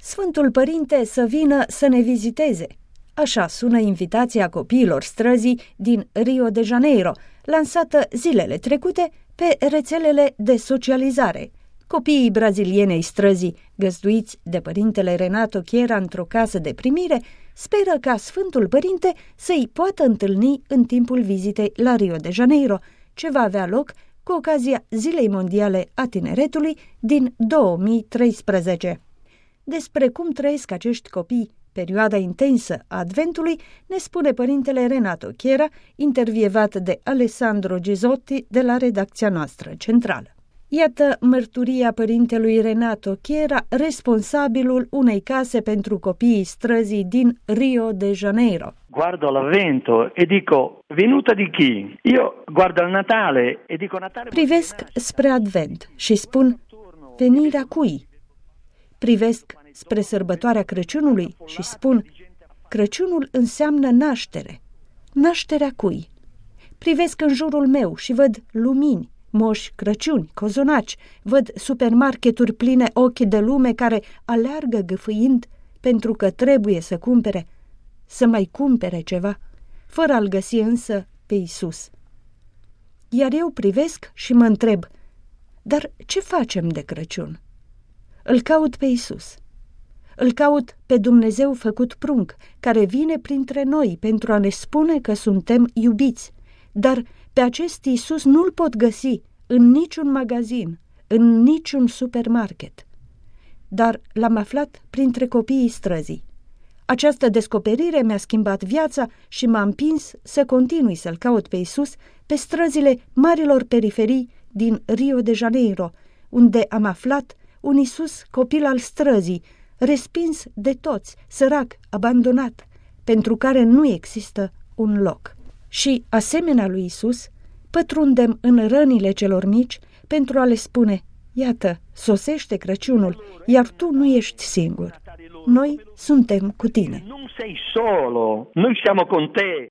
Sfântul Părinte să vină să ne viziteze. Așa sună invitația copiilor străzii din Rio de Janeiro, lansată zilele trecute pe rețelele de socializare. Copiii brazilienei străzii, găzduiți de părintele Renato Chiera într-o casă de primire, speră ca Sfântul Părinte să-i poată întâlni în timpul vizitei la Rio de Janeiro, ce va avea loc cu ocazia Zilei Mondiale a Tineretului din 2013. Despre cum trăiesc acești copii perioada intensă a Adventului, ne spune părintele Renato Chiera, intervievat de Alessandro Gisotti de la redacția noastră centrală. Iată mărturia părintelui Renato Chiera, responsabilul unei case pentru copiii străzii din Rio de Janeiro. Guardo l'Avvento e dico, venuta di chi? Io guardo al Natale e dico Natale. Privesc spre Advent și spun, venirea cui? Privesc spre sărbătoarea Crăciunului și spun, Crăciunul înseamnă naștere. Nașterea cui? Privesc în jurul meu și văd lumini, moși Crăciuni, cozonaci, văd supermarketuri pline ochi de lume care aleargă gâfâind pentru că trebuie să cumpere, să mai cumpere ceva, fără a-L găsi însă pe Iisus. Iar eu privesc și mă întreb, dar ce facem de Crăciun? Îl caut pe Iisus. Îl caut pe Dumnezeu făcut prunc, care vine printre noi pentru a ne spune că suntem iubiți, dar pe acest Iisus nu-L pot găsi în niciun magazin, în niciun supermarket. Dar l-am aflat printre copiii străzii. Această descoperire mi-a schimbat viața și m-a împins să continui să-L caut pe Iisus pe străzile marilor periferii din Rio de Janeiro, unde am aflat un Iisus copil al străzii, respins de toți, sărac, abandonat, pentru care nu există un loc. Și, asemenea lui Iisus, pătrundem în rănile celor mici pentru a le spune, iată, sosește Crăciunul, iar tu nu ești singur. Noi suntem cu tine. Non sei solo, noi siamo con te.